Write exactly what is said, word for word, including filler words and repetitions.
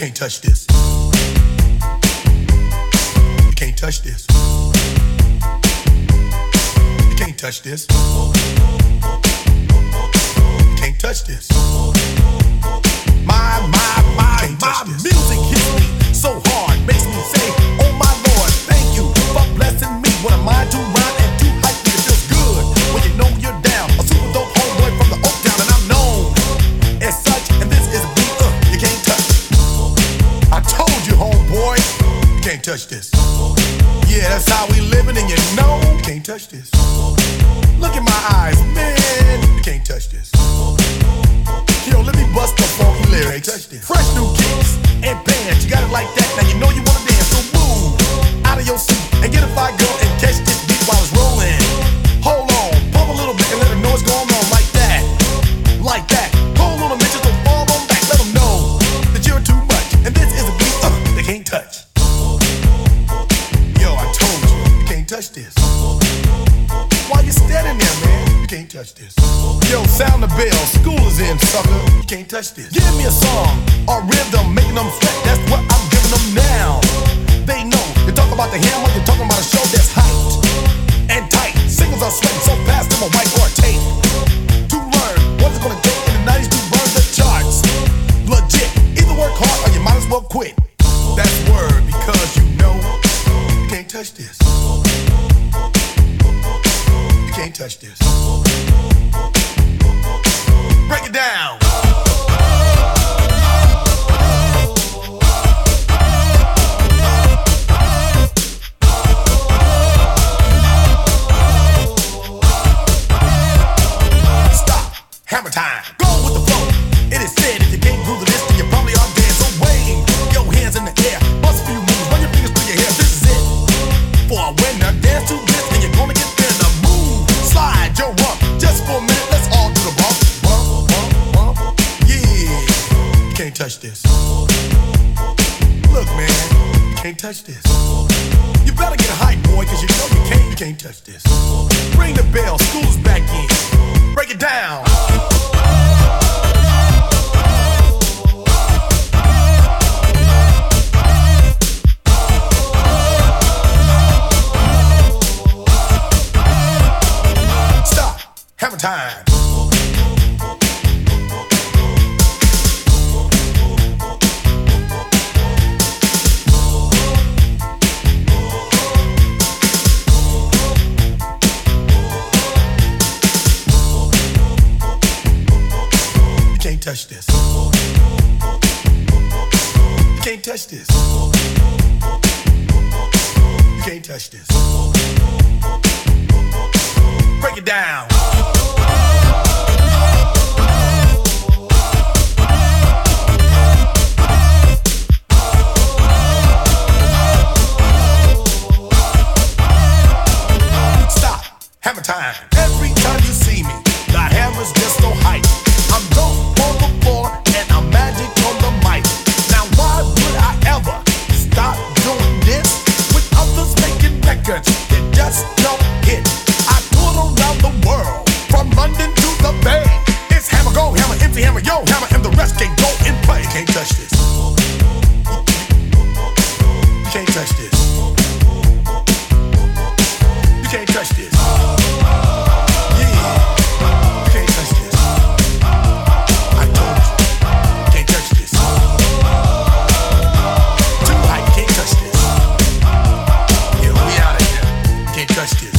can't touch this. You can't touch this. You can't touch this. You can't touch this. My, my, my, my music hits me so hard, makes me say, oh my Lord, thank you for blessing me. What am I to rhyme and to hype me? It feels good when you know you're down. A super dope homeboy from the Oak Town, and I'm known as such. And this is a beat uh, you can't touch. I told you, homeboy, you can't touch this. Yeah, that's how we living, and you know you can't touch this. Look in my eyes, man, you can't touch this. Yo, let me bust the funky lyrics. Fresh new kicks and bands, you got it like that. Now you know you wanna dance, so move out of your seat and get a fire girl and catch this beat while it's rolling. Hold on, pump a little bit and let them know what's going on like that, like that. Hold on a minute, just don't fall on back. Let them know that you're too much, and this is a beat uh, they can't touch. Yo, I told you, you can't touch this. Why you standing there, man? You can't touch this. Yo, sound the bell, school is in, sucker. You can't touch this. Give me a song, a rhythm, making them sweat. That's what I'm giving them now. They know, you talk about the hammer, you're talking about a show that's hyped and tight. Singles are sweating so fast, them a white or a tape. To learn what it's gonna take in the nineties to burn the charts. Legit, either work hard or you might as well quit. That's word, because you know you can't touch this. You can't touch this. Break it down. Stop. Hammer time. Go with the flow. It is said if you can't groove to this, then you probably are dead. So wave your hands in the air. Bust a few moves. Run your fingers through your hair. This is it. For a winner, dance to this, and you're gonna get there. The move. Slide your rump. Just for a minute, let's all do the bump. Bump, bump, bump. Yeah. You can't touch this. Look, man, you can't touch this. You better get hype, boy, cause you know you can't, you can't touch this. Ring the bell, school's back in. Break it down. Stop. Hammer time. Touch this. You can't touch this. You can't touch this. Break it down. Stop. Hammer time. Every time you see me, the hammer's just so hype. I'm dope on the floor and I'm magic on the mic. Now why would I ever stop doing this with others making records that just don't hit? I tour around the world, from London to the Bay. It's hammer, go hammer, empty hammer, yo hammer, and the rest can go and play. You can't touch this. You can't touch this. You can't touch this. Touch this.